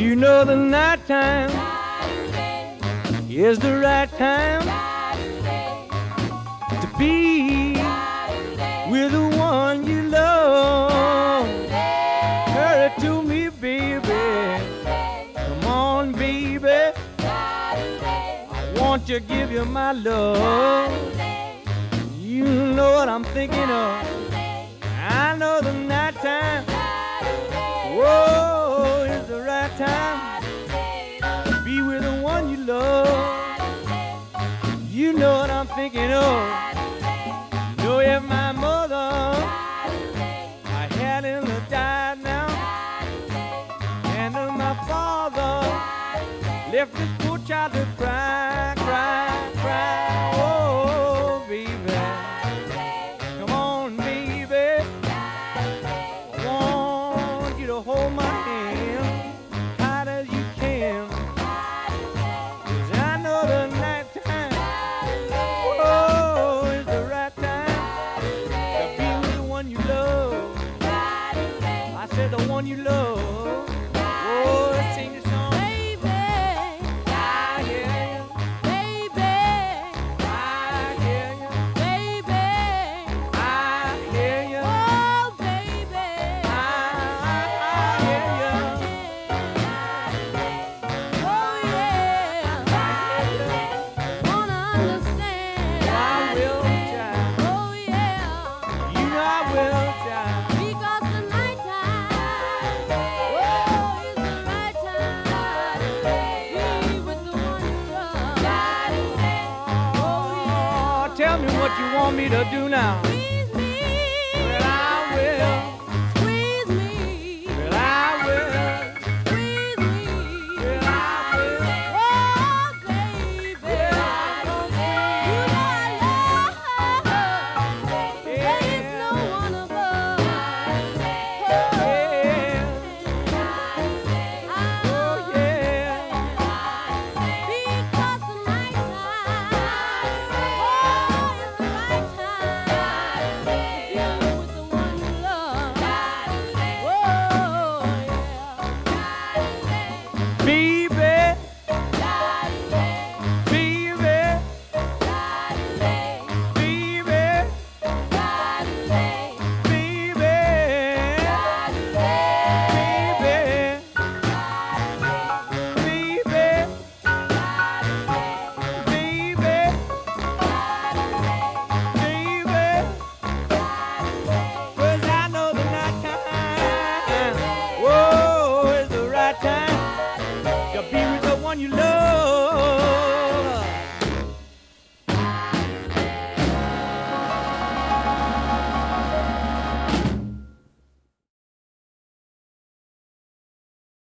You know the night time is the right time to be with the one you love. Hurry to me, baby. Come on, baby. I want to give you my love. You know what I'm thinking of. I know the night time. Whoa, it's the right time to be with the one you love. You know what I'm thinking of. You know if my mother I hadn't died now, and if my father left this poor child to cry, cry, cry. Oh, baby. Come on, baby. I want you to hold my hand tight as you can. 'Cause I know the night time, oh, is the right time to be with the one you love. I said the one you love. Oh, let's sing this song. I hear you. I hear you. I hear you. I hear you. I will, child. You know I will, child. Oh, tell me what you want me to do now.